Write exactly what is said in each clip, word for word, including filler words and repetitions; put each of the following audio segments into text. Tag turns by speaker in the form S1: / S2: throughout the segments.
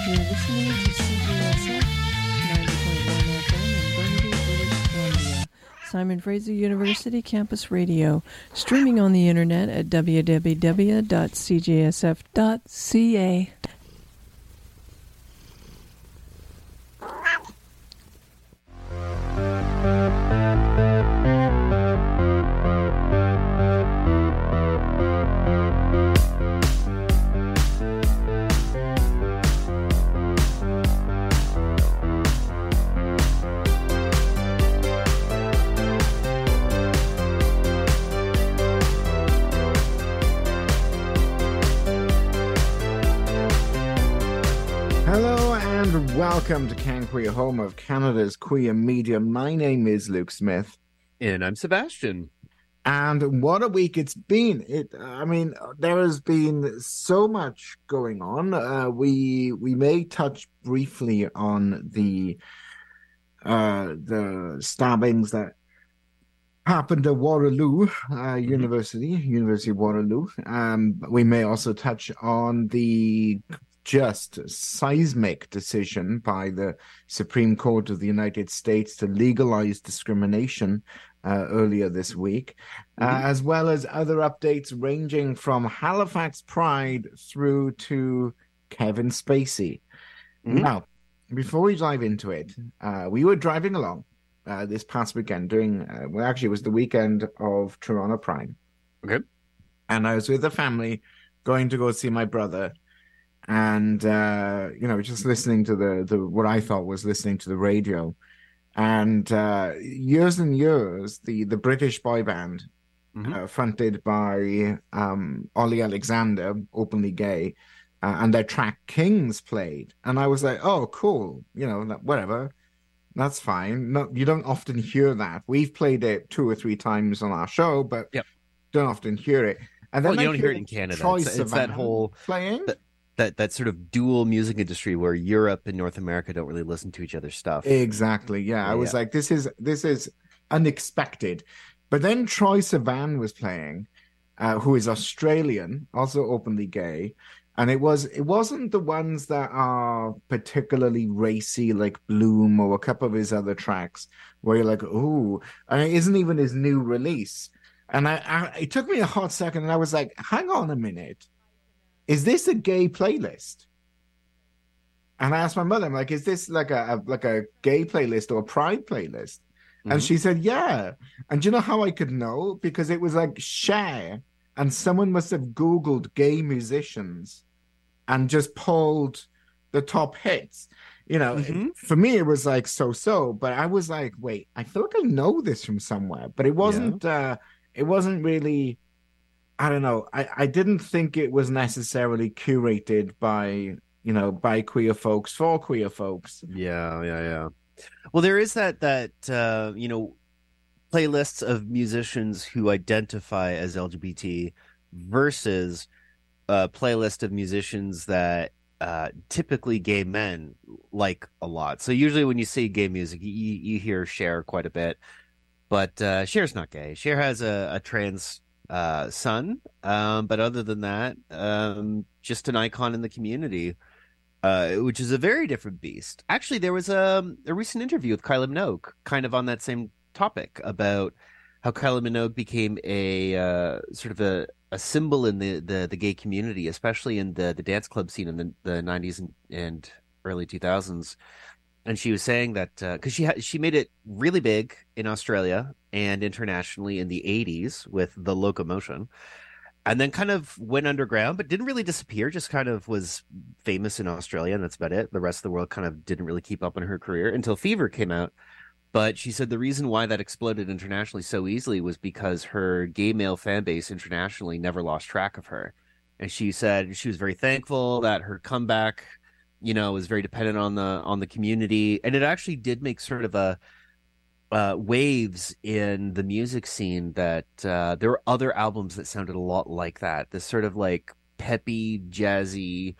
S1: You're listening to C J S F ninety point one F M in Burnaby, British Columbia. Simon Fraser University Campus Radio. Streaming on the internet at w w w dot c j s f dot c a.
S2: Welcome to Can Queer, home of Canada's queer media. My name is Luke Smith.
S3: And I'm Sebastian.
S2: And what a week it's been. It, I mean, there has been so much going on. Uh, we we may touch briefly on the uh, the stabbings that happened at Waterloo uh, mm-hmm. University, University of Waterloo. Um, we may also touch on the just seismic decision by the Supreme Court of the United States to legalize discrimination uh, earlier this week, mm-hmm. uh, as well as other updates ranging from Halifax Pride through to Kevin Spacey. Mm-hmm. Now, before we dive into it, uh, we were driving along uh, this past weekend during, uh, well, actually, it was the weekend of Toronto Pride.
S3: Okay.
S2: And I was with the family going to go see my brother. And, uh, you know, just listening to the, the, what I thought was listening to the radio. And uh, years and years, the, the British boy band, mm-hmm. uh, fronted by um, Ollie Alexander, openly gay, uh, and their track Kings played. And I was like, oh, cool. You know, whatever. That's fine. No, you don't often hear that. We've played it two or three times on our show, but
S3: yep.
S2: don't often hear it. And then
S3: well, you don't hear it in Canada. It's, it's that whole
S2: playing.
S3: The, That that sort of dual music industry where Europe and North America don't really listen to each other's stuff.
S2: Exactly. Yeah, yeah I was yeah. like, this is this is unexpected. But then Troye Sivan was playing, uh, who is Australian, also openly gay, and it was it wasn't the ones that are particularly racy like Bloom or a couple of his other tracks where you're like, ooh, and it isn't even his new release. And I, I it took me a hot second, and I was like, hang on a minute. Is this a gay playlist? And I asked my mother, I'm like, is this like a, a like a gay playlist or a pride playlist? Mm-hmm. And she said, yeah. And do you know how I could know? Because it was like share, and someone must have Googled gay musicians and just pulled the top hits. You know, mm-hmm. for me, it was like so-so, but I was like, wait, I feel like I know this from somewhere, but it wasn't, yeah. uh, it wasn't really... I don't know. I, I didn't think it was necessarily curated by, you know, by queer folks for queer folks.
S3: Yeah, yeah, yeah. Well, there is that, that uh, you know, playlists of musicians who identify as L G B T versus a playlist of musicians that uh, typically gay men like a lot. So usually when you say gay music, you, you hear Cher quite a bit. But uh, Cher's not gay. Cher has a, a trans... uh son um but other than that um just an icon in the community, uh which is a very different beast. Actually, there was a, a recent interview with Kylie Minogue kind of on that same topic about how Kylie Minogue became a uh sort of a, a symbol in the, the the gay community, especially in the the dance club scene in the, the nineties and, and early two thousands. And she was saying that because uh, she ha- she made it really big in Australia and internationally in the eighties with The Locomotion, and then kind of went underground, but didn't really disappear, just kind of was famous in Australia, and that's about it. The rest of the world kind of didn't really keep up on her career until Fever came out. But she said the reason why that exploded internationally so easily was because her gay male fan base internationally never lost track of her. And she said she was very thankful that her comeback, you know, was very dependent on the on the community, and it actually did make sort of a uh, waves in the music scene that uh, there were other albums that sounded a lot like that. This sort of like peppy, jazzy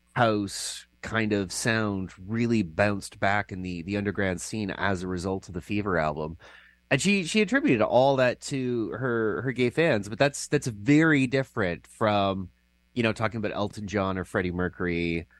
S3: house kind of sound really bounced back in the the underground scene as a result of the Fever album. And she she attributed all that to her her gay fans, but that's that's very different from, you know, talking about Elton John or Freddie Mercury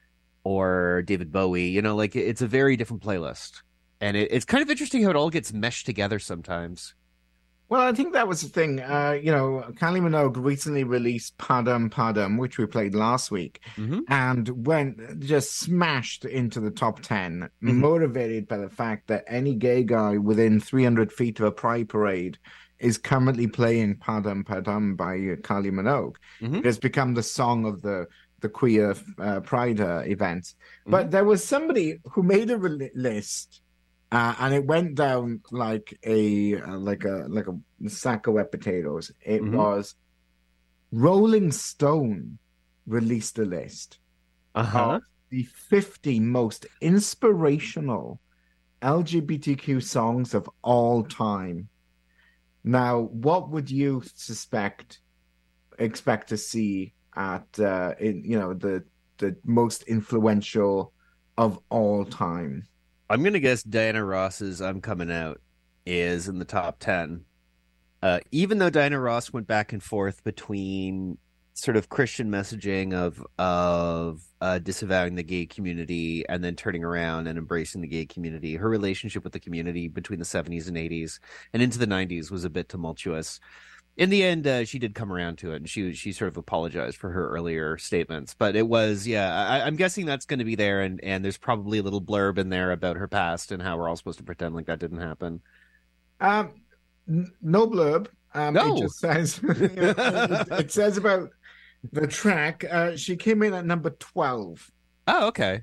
S3: or David Bowie. You know, like it's a very different playlist, and it, it's kind of interesting how it all gets meshed together sometimes.
S2: Well, I think that was the thing. Uh, you know, Kylie Minogue recently released Padam Padam, which we played last week,
S3: Mm-hmm.
S2: and went just smashed into the top ten,
S3: Mhm.
S2: motivated by the fact that any gay guy within three hundred feet of a pride parade is currently playing Padam Padam by uh, Kylie Minogue.
S3: Mhm.
S2: It has become the song of the the queer uh, pride uh, events.
S3: Mm-hmm.
S2: But there was somebody who made a re- list. Uh, and it went down like a uh, like a like a sack of wet potatoes. It
S3: Mhm.
S2: was Rolling Stone released a list
S3: Uh-huh.
S2: of the fifty most inspirational L G B T Q songs of all time. Now, what would you suspect expect to see at uh, in you know the the most influential of all time?
S3: I'm gonna guess Diana Ross's "I'm Coming Out" is in the top ten. Uh, even though Diana Ross went back and forth between sort of Christian messaging of of uh, disavowing the gay community and then turning around and embracing the gay community, her relationship with the community between the seventies and eighties and into the nineties was a bit tumultuous. In the end, uh, she did come around to it, and she she sort of apologized for her earlier statements. But it was, yeah, I, I'm guessing that's going to be there, and and there's probably a little blurb in there about her past and how we're all supposed to pretend like that didn't happen.
S2: Um, n- no blurb. Um,
S3: No.
S2: It just says you know, it, it says about the track. Uh, she came in at number twelve.
S3: Oh, okay.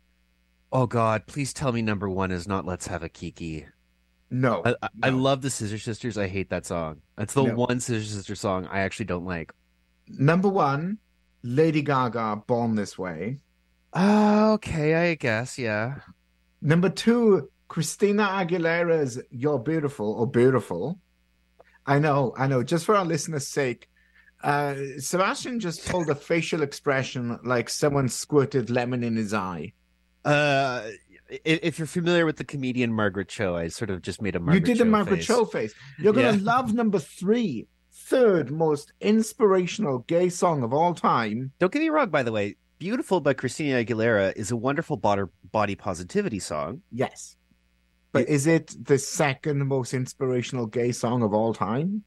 S3: Oh God, please tell me number one is not "Let's Have a Kiki."
S2: No,
S3: I, I, I
S2: no.
S3: love the Scissor Sisters. I hate that song. That's the
S2: No.
S3: one Scissor Sister song I actually don't like.
S2: Number one, Lady Gaga, "Born This Way."
S3: Oh, okay, I guess, yeah.
S2: Number two, Christina Aguilera's "You're Beautiful" or "Beautiful." I know, I know. Just for our listeners' sake, uh, Sebastian just pulled a facial expression like someone squirted lemon in his eye.
S3: Uh, if you're familiar with the comedian Margaret Cho, I sort of just made a Margaret
S2: You did
S3: Cho
S2: the Margaret
S3: face.
S2: Cho face. You're going to
S3: Yeah.
S2: love number three, third most inspirational gay song of all time.
S3: Don't get me wrong, by the way. "Beautiful" by Christina Aguilera is a wonderful body, body positivity song.
S2: Yes. But
S3: It-
S2: is it the second most inspirational gay song of all time?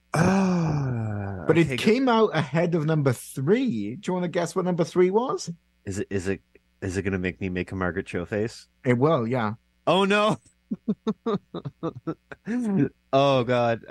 S3: Ah,
S2: But
S3: okay,
S2: it came out ahead of number three. Do you want to guess what number three was?
S3: Is it is it is it going to make me make a Margaret Cho face?
S2: It will, yeah.
S3: Oh no! Oh God! Uh,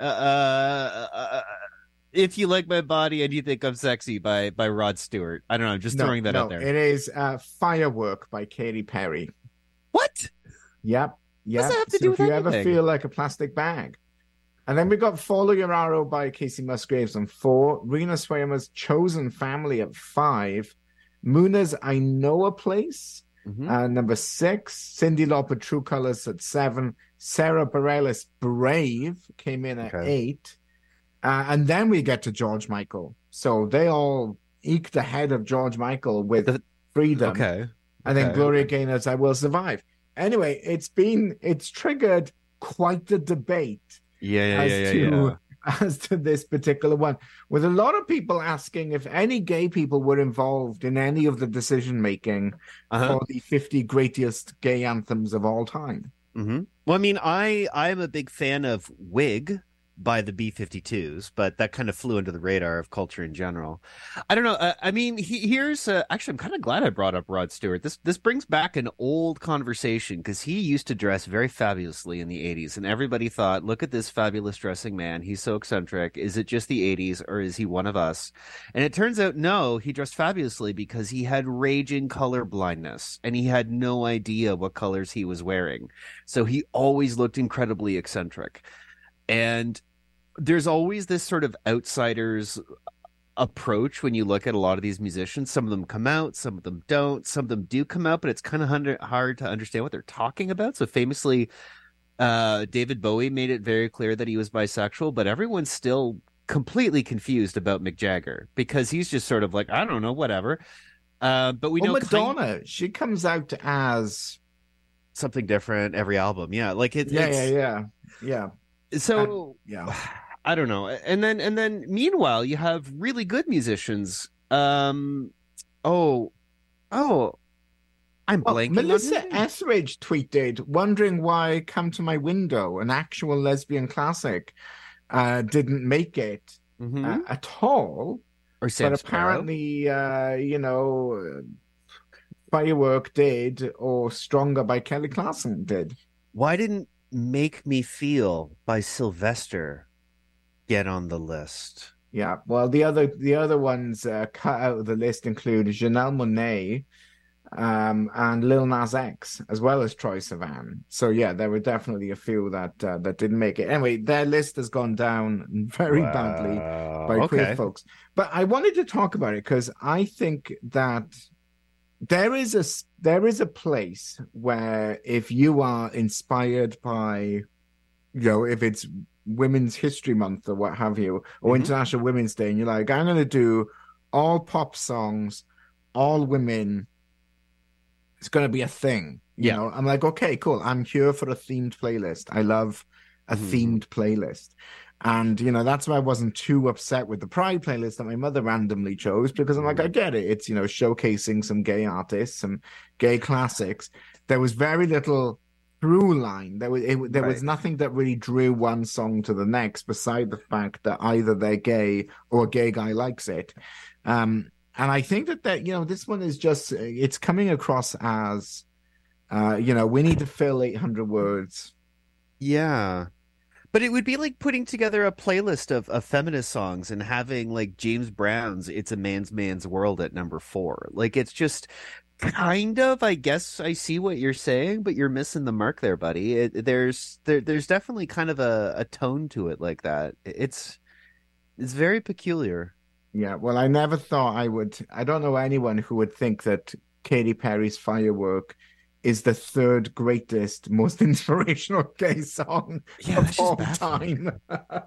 S3: uh, uh, "If You Like My Body and You Think I'm Sexy" by by Rod Stewart. I don't know. I'm just
S2: No,
S3: throwing that
S2: no,
S3: out there.
S2: It is uh, Firework by Katy Perry.
S3: What?
S2: Yep. Yep.
S3: does that have to
S2: so
S3: do
S2: if
S3: with
S2: you ever
S3: anything?
S2: feel like a plastic bag. And then we got Follow Your Arrow by Casey Musgraves on four. Rena Swayama's Chosen Family at five. Muna's I Know a Place
S3: Mhm.
S2: uh, number six. Cyndi Lauper True Colors at seven. Sarah Bareilles Brave came in at
S3: Okay.
S2: eight. Uh, and then we get to George Michael. So they all eked ahead of George Michael with
S3: The-
S2: Freedom.
S3: Okay.
S2: And then
S3: Okay.
S2: Gloria Gaynor's I Will Survive. Anyway, it's been, it's triggered quite the debate
S3: Yeah, yeah,
S2: as
S3: yeah, yeah,
S2: to
S3: yeah.
S2: as to this particular one, with a lot of people asking if any gay people were involved in any of the decision making
S3: Uh-huh.
S2: for the fifty greatest gay anthems of all time.
S3: Mm-hmm. Well, I mean, I I'm a big fan of "Wig" by the B fifty-twos, but that kind of flew under the radar of culture in general. I don't know. Uh, I mean, he, here's uh, actually, I'm kind of glad I brought up Rod Stewart. This this brings back an old conversation because he used to dress very fabulously in the eighties, and everybody thought, "Look at this fabulous dressing man. He's so eccentric. Is it just the eighties, or is he one of us?" And it turns out, no, he dressed fabulously because he had raging color blindness, and he had no idea what colors he was wearing. So he always looked incredibly eccentric. And there's always this sort of outsider's approach when you look at a lot of these musicians. Some of them come out, some of them don't. Some of them do come out, but it's kind of hard to understand what they're talking about. So famously, uh, David Bowie made it very clear that he was bisexual, but everyone's still completely confused about Mick Jagger because he's just sort of like, I don't know, whatever. Uh, but we
S2: Well,
S3: know
S2: Madonna,
S3: kind-
S2: she comes out as
S3: something different every album. Yeah, like it,
S2: yeah,
S3: it's
S2: yeah, yeah, yeah.
S3: so
S2: yeah.
S3: I don't know. And then and then meanwhile you have really good musicians. Um oh oh I'm
S2: Well,
S3: blanking.
S2: Melissa
S3: on his name.
S2: Etheridge tweeted, wondering why Come to My Window, an actual lesbian classic, uh, didn't make it
S3: Mm-hmm.
S2: uh, at all.
S3: Or Sam
S2: But
S3: Sparrow.
S2: apparently, uh, you know, Firework did, or Stronger by Kelly Clarkson did.
S3: Why didn't Make Me Feel by Sylvester get on the list?
S2: Yeah, well, the other the other ones uh, cut out of the list include Janelle Monáe um, and Lil Nas X, as well as Troye Sivan. So yeah, there were definitely a few that uh, that didn't make it. Anyway, their list has gone down very
S3: Wow.
S2: badly by
S3: Okay.
S2: queer folks. But I wanted to talk about it because I think that there is a there is a place where if you are inspired by, you know, if it's Women's History Month or what have you, or
S3: Mhm.
S2: International Women's Day, and you're like, I'm going to do all pop songs, all women. It's going to be a thing. You
S3: Yeah.
S2: know, I'm like, okay, cool. I'm here for a themed playlist. I love a
S3: Mhm.
S2: themed playlist. And, you know, that's why I wasn't too upset with the Pride playlist that my mother randomly chose, because I'm like, I get it. It's, you know, showcasing some gay artists, some gay classics. There was very little through line. There was it, there was
S3: Right.
S2: nothing that really drew one song to the next, beside the fact that either they're gay or a gay guy likes it. Um, and I think that that you know this one is just it's coming across as, uh, you know, we need to fill eight hundred words.
S3: Yeah. But it would be like putting together a playlist of, of feminist songs and having like James Brown's It's a Man's Man's World at number four. Like it's just kind of, I guess I see what you're saying, but you're missing the mark there, buddy. It, there's there, there's definitely kind of a, a tone to it like that. It's it's very peculiar.
S2: Yeah, well, I never thought I would. I don't know anyone who would think that Katy Perry's Firework is the third greatest, most inspirational gay song
S3: Yeah,
S2: of
S3: that's just
S2: all
S3: baffling.
S2: time.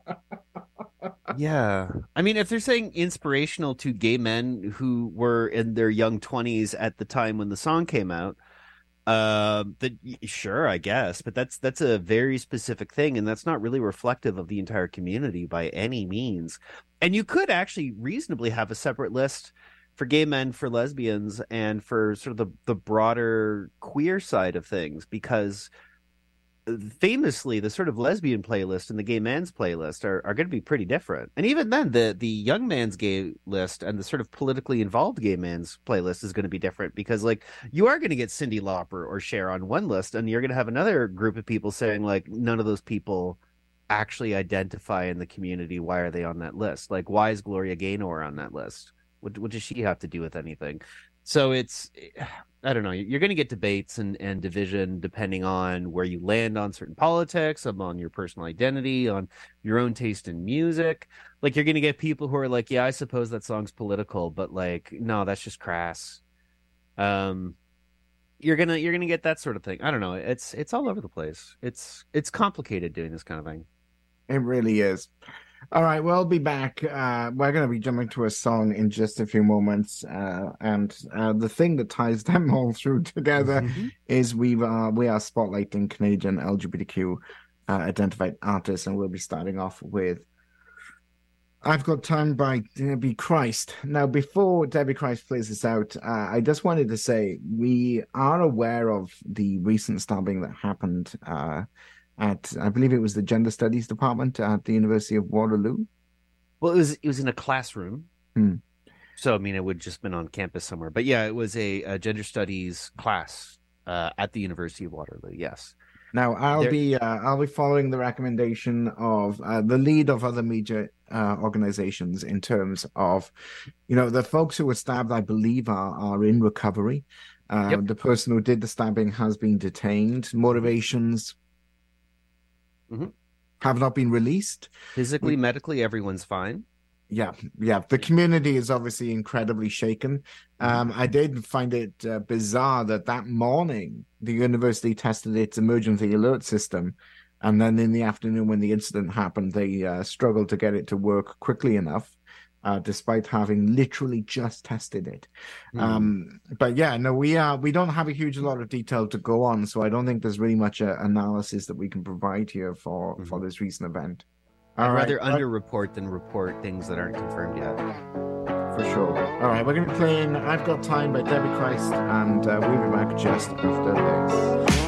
S3: Yeah. I mean, if they're saying inspirational to gay men who were in their young twenties at the time when the song came out, uh, that sure, I guess, but that's that's a very specific thing, and that's not really reflective of the entire community by any means. And you could actually reasonably have a separate list for gay men, for lesbians, and for sort of the, the broader queer side of things, because famously the sort of lesbian playlist and the gay man's playlist are, are going to be pretty different. And even then, the the young man's gay list and the sort of politically involved gay man's playlist is going to be different, because like you are going to get Cyndi Lauper or Cher on one list, and you're going to have another group of people saying like none of those people actually identify in the community. Why are they on that list? Like, why is Gloria Gaynor on that list? What, what does she have to do with anything? So it's, I don't know. You're going to get debates and, and division depending on where you land on certain politics, on your personal identity, on your own taste in music. Like, you're going to get people who are like, yeah, I suppose that song's political, but like, no, that's just crass. Um, you're gonna you're gonna get that sort of thing. I don't know. It's it's all over the place. It's it's complicated doing this kind of thing.
S2: It really is. All right, we'll be back. Uh, we're going to be jumping to a song in just a few moments. Uh, and uh, the thing that ties them all through together
S3: Mhm.
S2: is we are, we are spotlighting Canadian L G B T Q uh, identified artists, and we'll be starting off with I've Got Time by Debbie Christ. Now, before Debbie Christ plays this out, uh, I just wanted to say we are aware of the recent stabbing that happened uh, at, I believe it was the Gender Studies Department at the University of Waterloo.
S3: Well, it was it was in a classroom.
S2: Hmm.
S3: So I mean, it would just been on campus somewhere. But yeah, it was a, a gender studies class uh, at the University of Waterloo. Yes.
S2: Now, I'll
S3: There-
S2: be uh, I'll be following the recommendation of uh, the lead of other media uh, organizations in terms of, you know, the folks who were stabbed, I believe, are are in recovery. Uh,
S3: Yep.
S2: The person who did the stabbing has been detained. Motivations
S3: Mhm.
S2: have not been released.
S3: Physically, medically, everyone's fine.
S2: Yeah, yeah. The community is obviously incredibly shaken. Um, I did find it uh, bizarre that that morning the university tested its emergency alert system, and then in the afternoon when the incident happened, they uh, struggled to get it to work quickly enough, uh, despite having literally just tested it.
S3: Hmm.
S2: Um, but yeah, no, we are we don't have a huge lot of detail to go on, so I don't think there's really much uh, analysis that we can provide here for for this recent event.
S3: I'd
S2: All right,
S3: rather
S2: well-
S3: underreport than report things that aren't confirmed yet.
S2: for sure. All right, we're going to be playing I've Got Time by Debbie Christ, and uh, we'll be back just after this.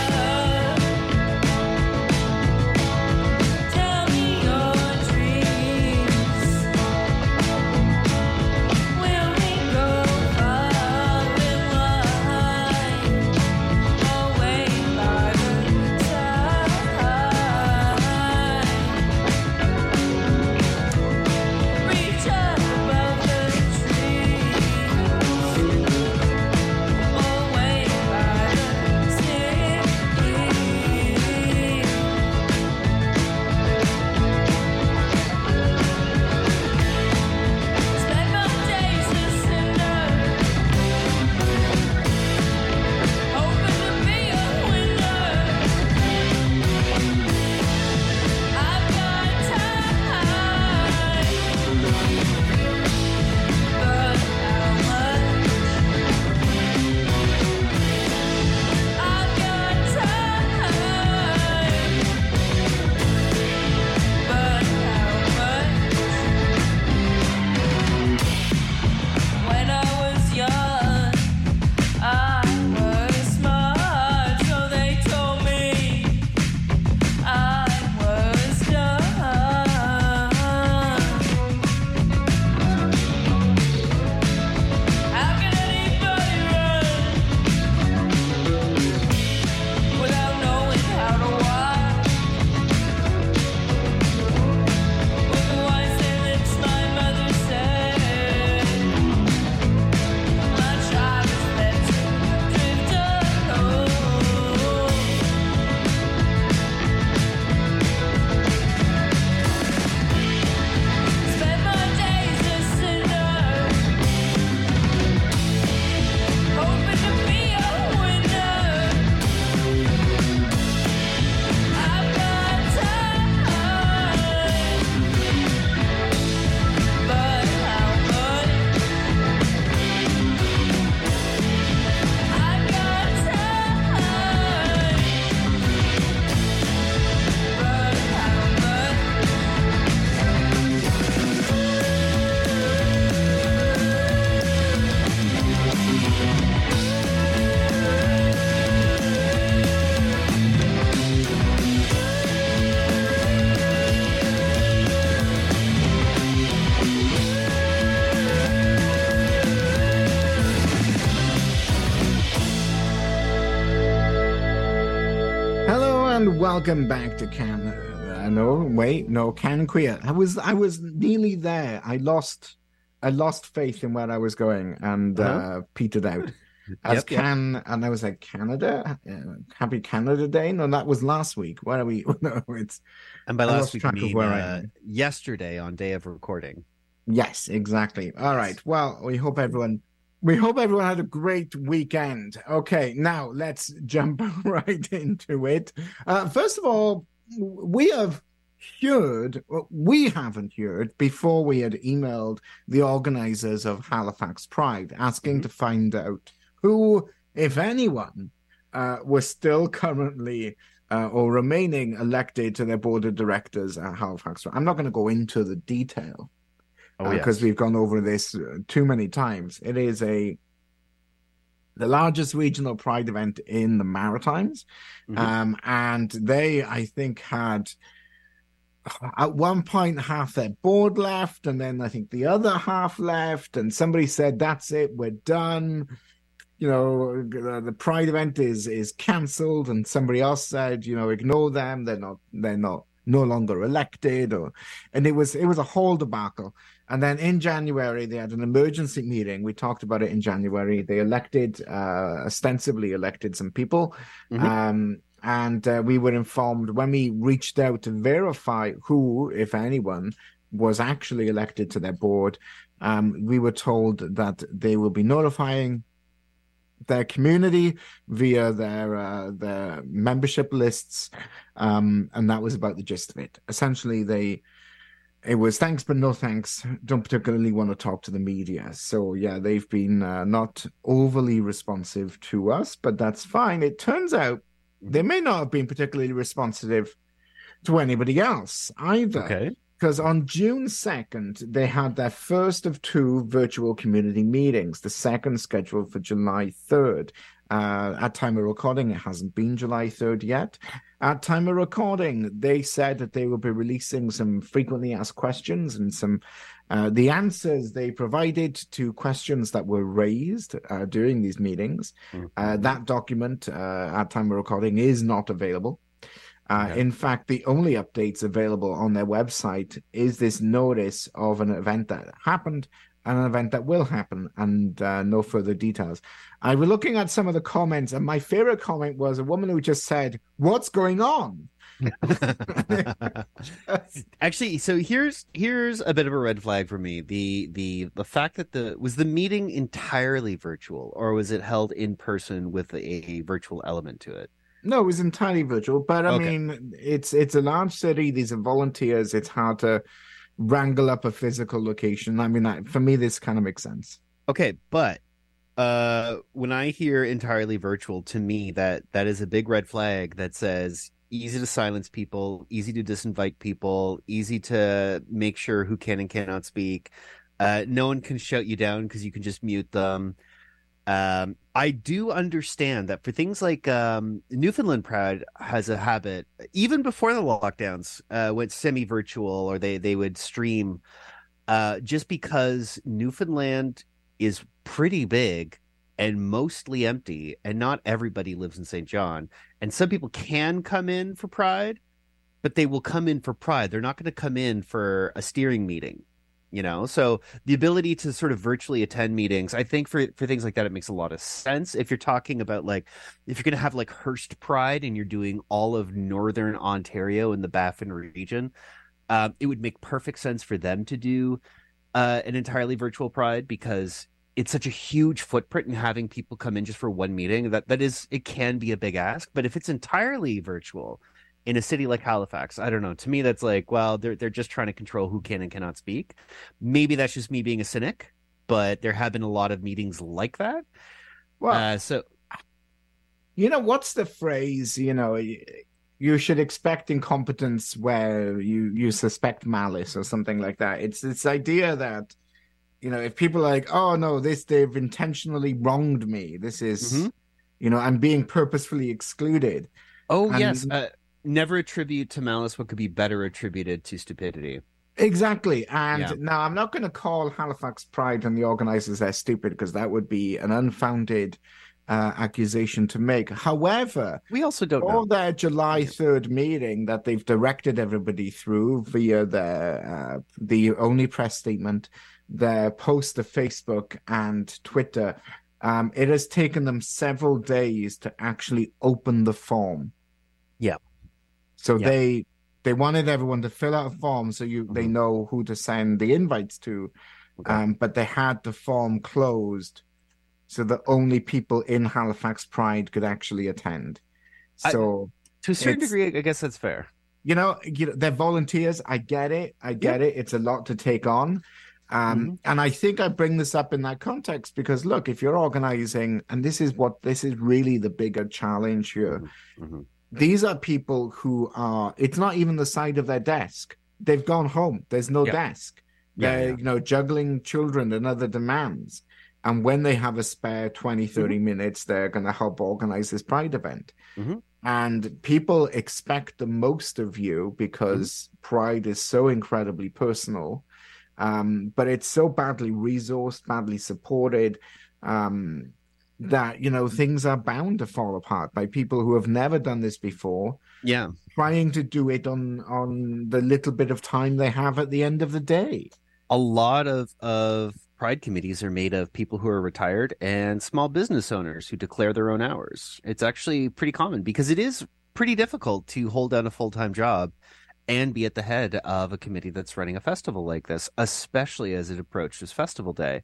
S2: Welcome back to Can. Uh, no, wait, no, Can Queer. I was, I was nearly there. I lost, I lost faith in where I was going and uh-huh. uh, petered out. As yep, Can, yep. And I was like, Canada, uh, Happy Canada Day. No, that was last week. Where are we? No, it's.
S3: And by last week, I mean uh, yesterday on day of recording.
S2: Yes, exactly. All right. Well, we hope everyone. We hope everyone had a great weekend. Okay, now let's jump right into it. Uh, first of all, we have heard, we haven't heard, before we had emailed the organizers of Halifax Pride, asking mm-hmm. to find out who, if anyone, uh, was still currently uh, or remaining elected to their board of directors at Halifax Pride. I'm not going to go into the detail. Because oh, yes. uh, we've gone over this uh, too many times. It is a the largest regional pride event in the Maritimes, mm-hmm. um, and they, I think, had at one point half their board left, and then I think the other half left, and somebody said, "That's it, we're done." You know, the, the pride event is is cancelled, and somebody else said, "You know, ignore them. They're not. They're not." no longer elected, or and it was it was a whole debacle. And then in January they had an emergency meeting. We talked about it in January. They elected uh ostensibly elected some people, mm-hmm. um and uh, we were informed when we reached out to verify who, if anyone, was actually elected to their board. Um we were told that they will be notifying their community via their uh, their membership lists, um, and that was about the gist of it. Essentially, they it was thanks but no thanks. Don't particularly want to talk to the media. So yeah, they've been uh, not overly responsive to us, but that's fine. It turns out they may not have been particularly responsive to anybody else either.
S3: Okay.
S2: because on June second, they had their first of two virtual community meetings, the second scheduled for July third. Uh, at time of recording, it hasn't been July third yet. At time of recording, they said that they will be releasing some frequently asked questions and some uh, the answers they provided to questions that were raised uh, during these meetings. Mm-hmm. Uh, that document uh, at time of recording is not available. Uh, okay. In fact, the only updates available on their website is this notice of an event that happened and an event that will happen, and uh, no further details. I was looking at some of the comments, and my favorite comment was a woman who just said, "What's going on?"
S3: Actually, so here's here's a bit of a red flag for me. The the the fact that the was the meeting entirely virtual, or was it held in person with a, a virtual element to it?
S2: No, it was entirely virtual. But I okay. mean, it's it's a large city. These are volunteers. It's hard to wrangle up a physical location. I mean, that, for me, this kind of makes sense.
S3: Okay, but uh, when I hear entirely virtual, to me, that that is a big red flag that says easy to silence people, easy to disinvite people, easy to make sure who can and cannot speak. Uh, no one can shout you down because you can just mute them. Um, I do understand that for things like um, Newfoundland Pride has a habit, even before the lockdowns, uh, went semi-virtual or they, they would stream, uh, just because Newfoundland is pretty big and mostly empty, and not everybody lives in Saint John. And some people can come in for Pride, but they will come in for Pride. They're not going to come in for a steering meeting. You know, so the ability to sort of virtually attend meetings, I think for, for things like that, it makes a lot of sense. If you're talking about like, if you're going to have like Hearst Pride and you're doing all of Northern Ontario in the Baffin region, uh, it would make perfect sense for them to do uh, an entirely virtual Pride, because it's such a huge footprint, and having people come in just for one meeting, that that is, it can be a big ask. But if it's entirely virtual in a city like Halifax, I don't know. To me, that's like, well, they're they're just trying to control who can and cannot speak. Maybe that's just me being a cynic, but there have been a lot of meetings like that. Well, uh, so
S2: you know, what's the phrase? You know, you should expect incompetence where you you suspect malice or something like that. It's this idea that, you know, if people are like, oh no, this they've intentionally wronged me. This is, mm-hmm. you know, I'm being purposefully excluded.
S3: Oh and, yes. Uh- Never attribute to malice what could be better attributed to stupidity.
S2: Exactly. And
S3: yeah.
S2: now I'm not going to call Halifax Pride and the organizers there stupid, because that would be an unfounded uh, accusation to make. However,
S3: we also don't
S2: for
S3: know.
S2: their July third meeting that they've directed everybody through via their uh, the only press statement, their post to Facebook and Twitter, um, it has taken them several days to actually open the form.
S3: Yeah.
S2: So
S3: yeah.
S2: they they wanted everyone to fill out a form so you mm-hmm. they know who to send the invites to, okay. um, but they had the form closed so that only people in Halifax Pride could actually attend. So
S3: I, to a certain degree, I guess that's fair.
S2: You know, you know, they're volunteers. I get it. I get yeah. it. It's a lot to take on. Um, mm-hmm. And I think I bring this up in that context because, look, if you're organizing, and this is what this is really the bigger challenge here. Mm-hmm. Mm-hmm. These are people who are, it's not even the side of their desk. They've gone home. There's no yeah. desk. They're, yeah, yeah. you know, juggling children and other demands. And when they have a spare twenty, thirty mm-hmm. minutes, they're going to help organize this Pride event. Mm-hmm. And people expect the most of you because mm-hmm. Pride is so incredibly personal. Um, but it's so badly resourced, badly supported. Um, that, you know, things are bound to fall apart by people who have never done this before.
S3: Yeah.
S2: Trying to do it on, on the little bit of time they have at the end of the day.
S3: A lot of, of Pride committees are made of people who are retired and small business owners who declare their own hours. It's actually pretty common because it is pretty difficult to hold down a full-time job and be at the head of a committee that's running a festival like this, especially as it approaches Festival Day.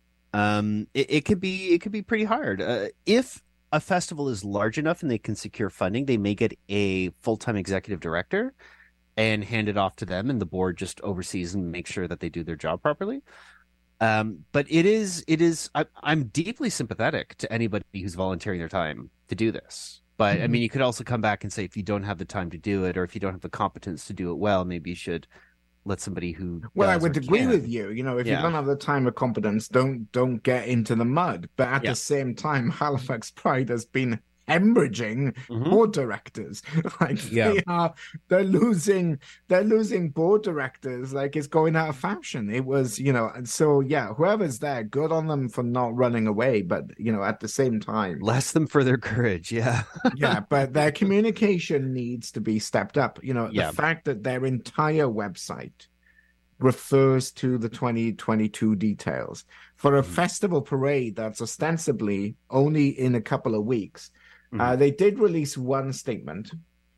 S3: Um, it, it could be it could be pretty hard. Uh, if a festival is large enough and they can secure funding, they may get a full-time executive director and hand it off to them, and the board just oversees and makes sure that they do their job properly. Um, but it is it is I, I'm deeply sympathetic to anybody who's volunteering their time to do this. But mm-hmm. I mean, you could also come back and say if you don't have the time to do it, or if you don't have the competence to do it well, maybe you should let somebody who
S2: Well, I
S3: does
S2: would
S3: or
S2: agree
S3: can.
S2: with you. You know, if you
S3: Yeah.
S2: don't have the time or competence, don't don't get into the mud. But at
S3: Yeah.
S2: the same time, Halifax Pride has been hemorrhaging
S3: Mhm.
S2: board directors. Like
S3: Yeah.
S2: they are, they're losing, they're losing board directors. Like it's going out of fashion. It was, you know, and so yeah, whoever's there, good on them for not running away. But you know, at the same time,
S3: Bless them for their courage. Yeah.
S2: yeah, but their communication needs to be stepped up. You know,
S3: Yeah.
S2: the fact that their entire website refers to the twenty twenty-two details for a
S3: Mhm.
S2: festival parade that's ostensibly only in a couple of weeks.
S3: Mhm.
S2: Uh, they did release one statement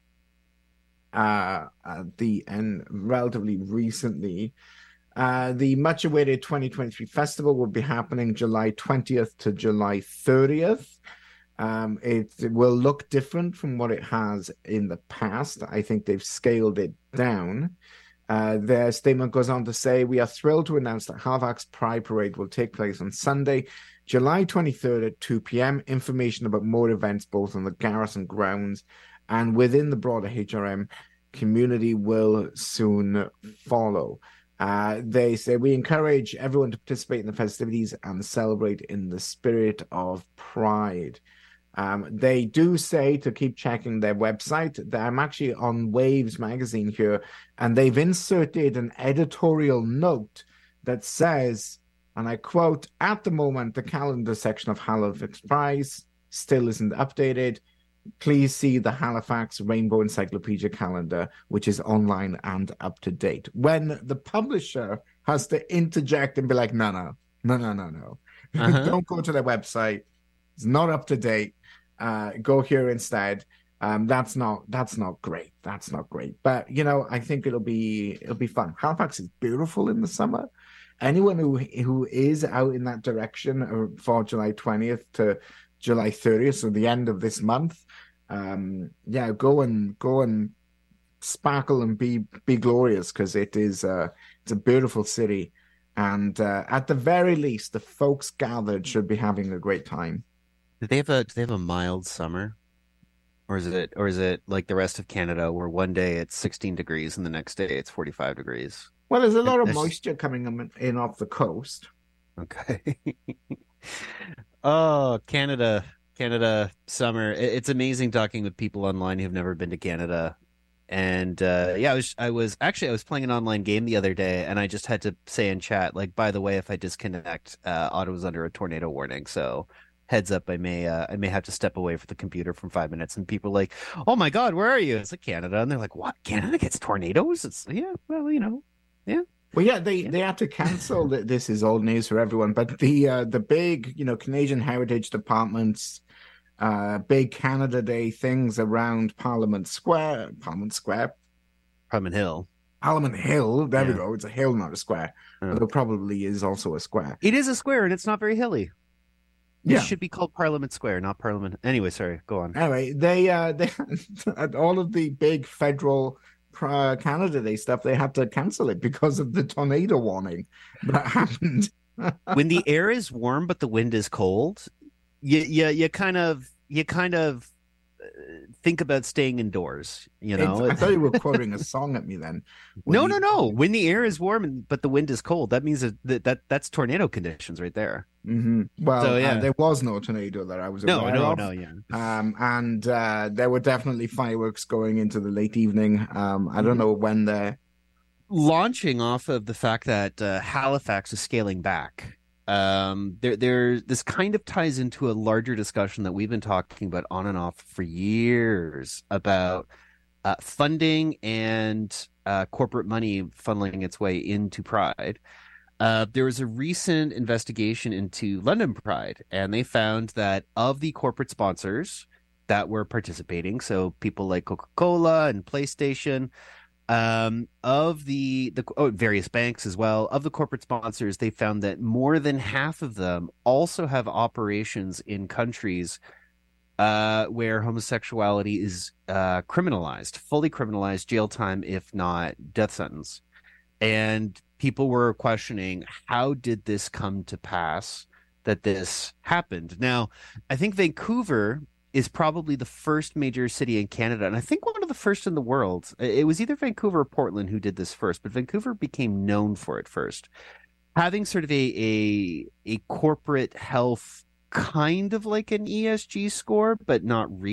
S2: uh, at the end relatively recently. Uh, the much awaited twenty twenty-three festival will be happening July twentieth to July thirtieth. Um, it, it will look different from what it has in the past. I think they've scaled it down. Uh, their statement goes on to say, we are thrilled to announce that Halifax Pride Parade will take place on Sunday, July twenty-third at two p.m. Information about more events both on the Garrison grounds and within the broader H R M community will soon follow. Uh, they say, we encourage everyone to participate in the festivities and celebrate in the spirit of pride. Um, they do say to keep checking their website. I'm actually on Waves magazine here, and they've inserted an editorial note that says, and I quote, at the moment, the calendar section of Halifax Pride still isn't updated. Please see the Halifax Rainbow Encyclopedia calendar, which is online and up to date. When the publisher has to interject and be like, no, no, no, no, no, no.
S3: Uh-huh.
S2: Don't go to their website. It's not up to date. Uh, go here instead. Um, that's not that's not great. That's not great. But you know, I think it'll be it'll be fun. Halifax is beautiful in the summer. Anyone who who is out in that direction for July twentieth to July thirtieth, so the end of this month, um, yeah, go and go and sparkle and be be glorious, because it is uh, it's a beautiful city, and uh, at the very least, the folks gathered should be having a great time.
S3: Do they have a do they have a mild summer? Or is it or is it like the rest of Canada where one day it's sixteen degrees and the next day it's forty-five degrees?
S2: Well, there's a lot of
S3: It's-
S2: moisture coming in off the coast.
S3: Okay. Oh, Canada, Canada summer. It- It's amazing talking with people online who've never been to Canada. And uh, yeah, I was I was actually I was playing an online game the other day, and I just had to say in chat, like, by the way, if I disconnect, uh, Ottawa's under a tornado warning, so heads up, I may uh, I may have to step away from the computer from five minutes. And people are like, oh my God, where are you? It's like Canada, and they're like, what? Canada gets tornadoes? It's yeah, well, you know, yeah.
S2: Well, yeah, they,
S3: Yeah.
S2: they had to cancel. the, this is old news for everyone, but the uh, the big, you know, Canadian Heritage Department's uh, big Canada Day things around Parliament Square, Parliament Square,
S3: Parliament Hill.
S2: Parliament Hill. There we
S3: Yeah.
S2: go. It's a hill, not a square.
S3: Oh.
S2: Although probably is also a square.
S3: It is a square, and it's not very hilly. It
S2: Yeah.
S3: should be called Parliament Square, not Parliament. Anyway, sorry, go on.
S2: Anyway, they uh, they all of the big federal uh, Canada Day stuff, they had to cancel it because of the tornado warning that happened.
S3: When the air is warm but the wind is cold, you you you kind of you kind of uh, think about staying indoors. You know,
S2: It's- I thought you were quoting a song at me then. When
S3: no,
S2: you-
S3: no, no. When the air is warm and but the wind is cold, that means that, that, that that's tornado conditions right there.
S2: Mhm. Well,
S3: So, yeah.
S2: uh, there was no tornado that I was
S3: No,
S2: aware
S3: no,
S2: of.
S3: no, yeah.
S2: Um, and uh, there were definitely fireworks going into the late evening. Um, I don't
S3: Mhm.
S2: know when they're.
S3: Launching off of the fact that uh, Halifax is scaling back, um, there, there, this kind of ties into a larger discussion that we've been talking about on and off for years about uh, funding and uh, corporate money funneling its way into Pride. Uh, there was a recent investigation into London Pride, and they found that of the corporate sponsors that were participating, so people like Coca-Cola and PlayStation, um, of the the oh, various banks as well, of the corporate sponsors, they found that more than half of them also have operations in countries uh, where homosexuality is uh, criminalized, fully criminalized, jail time, if not death sentence. And people were questioning, how did this come to pass that this happened? Now, I think Vancouver is probably the first major city in Canada, and I think one of the the first in the world. It was either Vancouver or Portland who did this first, but Vancouver became known for it first. Having sort of a a, a corporate health kind of like an E S G score, but not really.